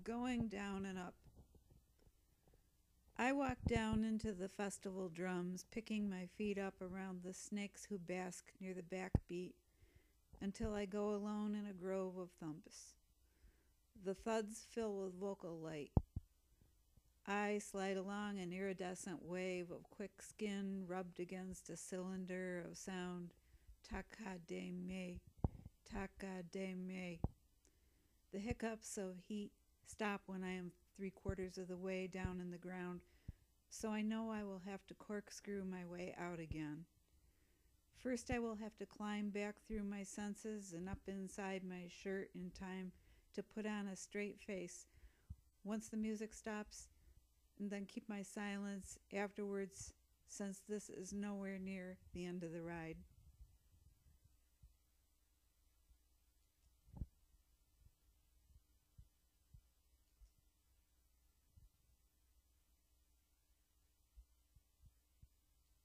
Going down and up. I walk down into the festival drums, picking my feet up around the snakes who bask near the backbeat until I go alone in a grove of thumps. The thuds fill with vocal light. I slide along an iridescent wave of quick skin rubbed against a cylinder of sound. Takademe, takademe. The hiccups of heat stop when I am 3/4 of the way down in the ground, so I know I will have to corkscrew my way out again. First, I will have to climb back through my senses and up inside my shirt in time to put on a straight face once the music stops, and then keep my silence afterwards, since this is nowhere near the end of the ride.